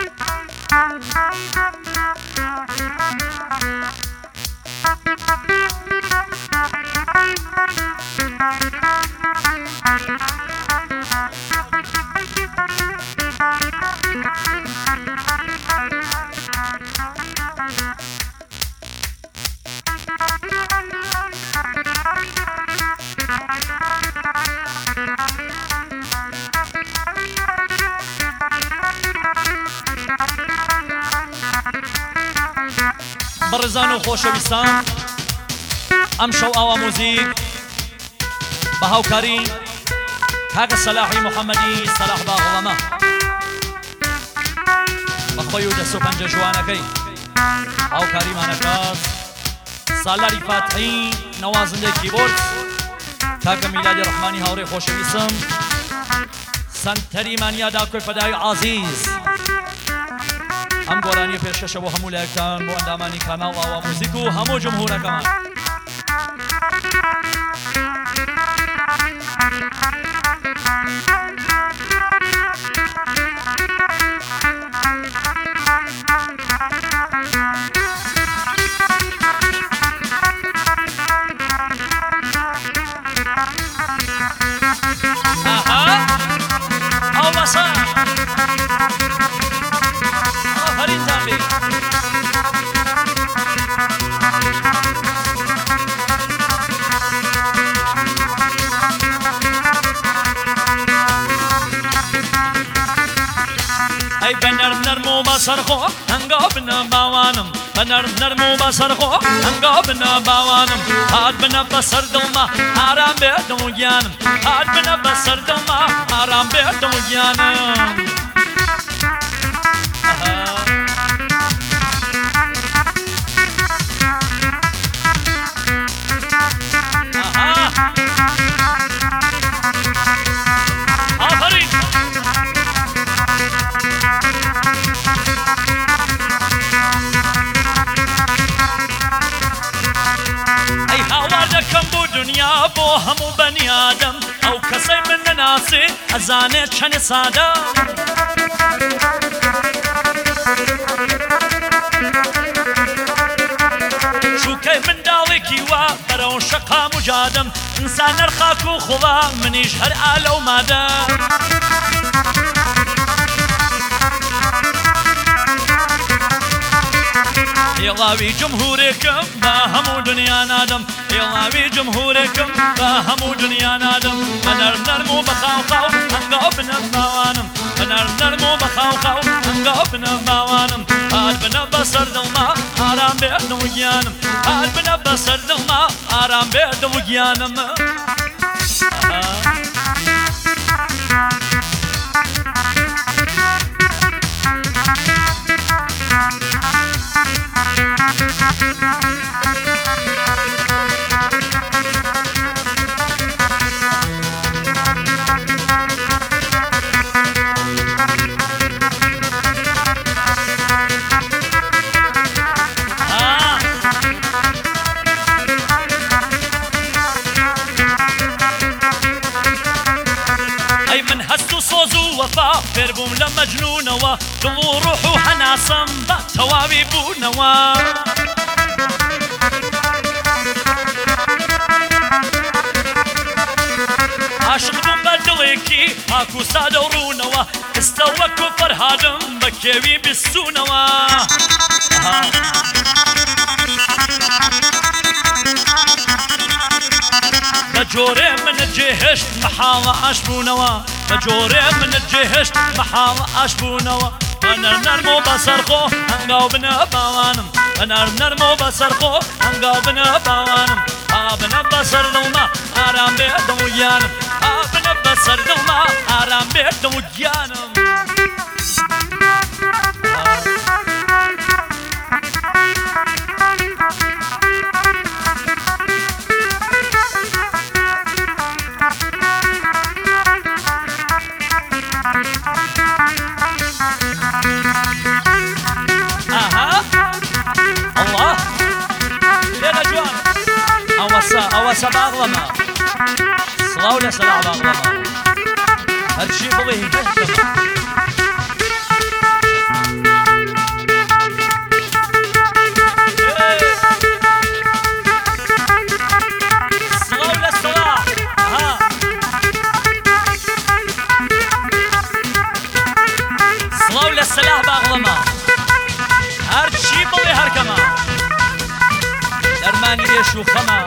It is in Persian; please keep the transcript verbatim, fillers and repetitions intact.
بەڕێزان و خۆشەویستان، ئەم شەو ئاوا مۆزیک بە هاوکاری کاکە سەلاحی محەممەدی سەلاح باغڵەمە بەخۆی و دەست و پەنجە جوانەکەی هاوکاریمانەکات سالاری فاتحی نەوازندەی کیبۆرد، کاکە میلادی ڕەحمانی هاوڕێی خۆشەویستم، سەنتەری مانیادا کوێ فەدای عازیز. ئەم گۆرانی پێشکەشە بۆ هەموو لایەکتان بۆ ئەندامانی کاناڵ ئاوا موزیک و هەموو جمهورەکەمان. سرخو هنگا بنا باوانم بنر نرمو بسرخو هنگا بنا باوانم هاد بنا بسر دلما آرام بیدم گیانم هاد بنا بسر دلما آرام بیدم گیانم بۆ هەموو بەنیادەم ئەو کەسەی من نەناسێ ئەزانێت چەنێ سادە چووکەی منداڵێکی وا بەرەو شەقام و جادەم ئینسان نەرخاک و خوڵا منیش هەر ئالە و مادە هێڵاوی جمهورێکم بە هەموو دنیا نادەم هێڵاوی جمهورێکم بە هەموو دنیا نادەم بەنەر نەرم و بەخاوخاو هەنگاو بنە باوانم بەنەر نەرم و بەخاوخاو هەنگاو بنە باوانم هات بنە بەسەر دڵما ئارام بێتە و گیانم هات بنە بەسەر دڵما ئارام بێتە و گیانم فێربووم لە مەجنونەوە دڵ و ڕوح و هەناسەم بە تەواوی بوونەوە عاشق بووم بە دڵێکی پاک و سادە و ڕوونەوە ئێستا وەکو فەرهادم بە کێوی بیستوونەوە بە جۆرێ منت جێهێشت مەحاڵە ئاش بوونەوە بە جۆرێ منت جێهێشت مەحاڵە ئاش بوونەوە بەنەر نەرم و بەسەرخۆ هەنگاو بنە باوانم بەنەر نەرم و بەسەرخۆ هەنگاو بنە باوانم ئا بنە بەسەر دڵما ئارام بێتە و گیانم ئا بنە بەسەر دڵما ئارام بێتە و گیانم ئەوە سەباغڵەمە سڵاو لە سەلاح باغڵەمە هەرچی بڵێ کێش و خەما